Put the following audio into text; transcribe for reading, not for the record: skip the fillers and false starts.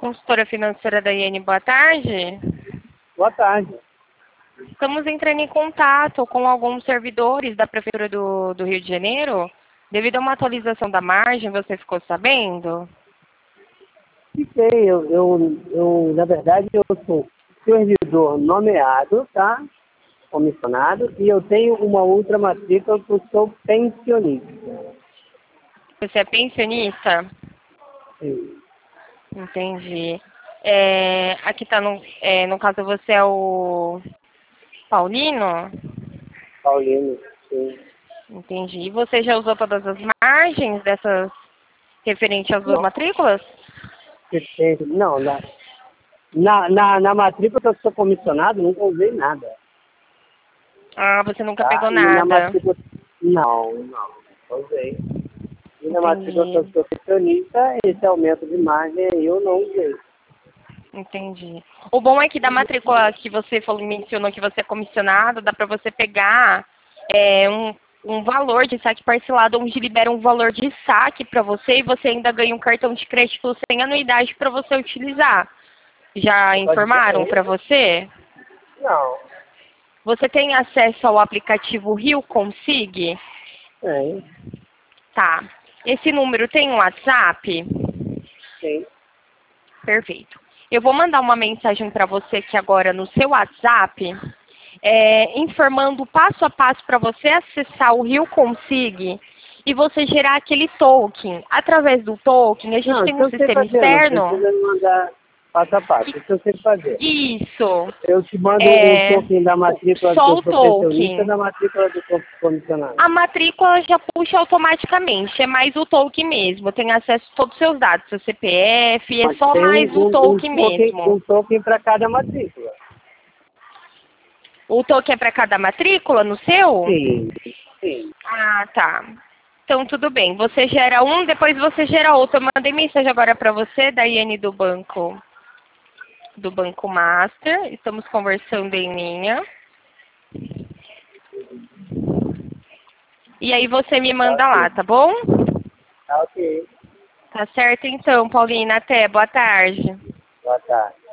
consultora financeira da IN. Boa tarde. Boa tarde. Estamos entrando em contato com alguns servidores da Prefeitura do Rio de Janeiro. Devido a uma atualização da margem, você ficou sabendo? Fiquei, na verdade, eu sou servidor nomeado, tá? Comissionado, e eu tenho uma outra matrícula que eu sou pensionista. Você é pensionista? Sim. Entendi. Aqui está no caso, você é o Paulino? Paulino, sim. Entendi. E você já usou todas as margens dessas referente às duas Não, matrículas? não, na matrícula que eu sou comissionado, nunca usei nada. Ah, você nunca Tá? pegou E na nada. matrícula, não usei. E na matrícula que eu Entendi. sou pensionista, esse aumento de margem aí eu não usei. Entendi. O bom é que da matrícula que você mencionou que você é comissionado, dá para você pegar um valor de saque parcelado, onde libera um valor de saque para você e você ainda ganha um cartão de crédito sem anuidade para você utilizar. Já Pode informaram ser? para você? Não. Você tem acesso ao aplicativo Rio Consig? Tem, Tá. Esse número tem um WhatsApp? tem. Perfeito. Eu vou mandar uma mensagem para você aqui agora no seu WhatsApp, informando passo a passo para você acessar o Rio Consig e você gerar aquele token. Através do token, a gente Não, tem isso um eu sei sistema fazer, não externo. precisa me mandar passo a passo, isso eu sei fazer. Isso. Eu te mando o token da matrícula Só do o profissionista e token. da matrícula do comissionado. A matrícula já puxa automaticamente, é mais o token mesmo. Tem acesso a todos os seus dados, seu CPF, é Mas só tem mais o token mesmo. um token para cada matrícula. O token é para cada matrícula no seu? Sim, sim. Ah, tá. Então, tudo bem. Você gera um, depois você gera outro. Eu mandei mensagem agora para você, da Iane do Banco Master. Estamos conversando em linha. E aí você me Tá manda lá, ok. tá bom? Tá ok. Tá certo então, Paulina. Até. Boa tarde. Boa tarde.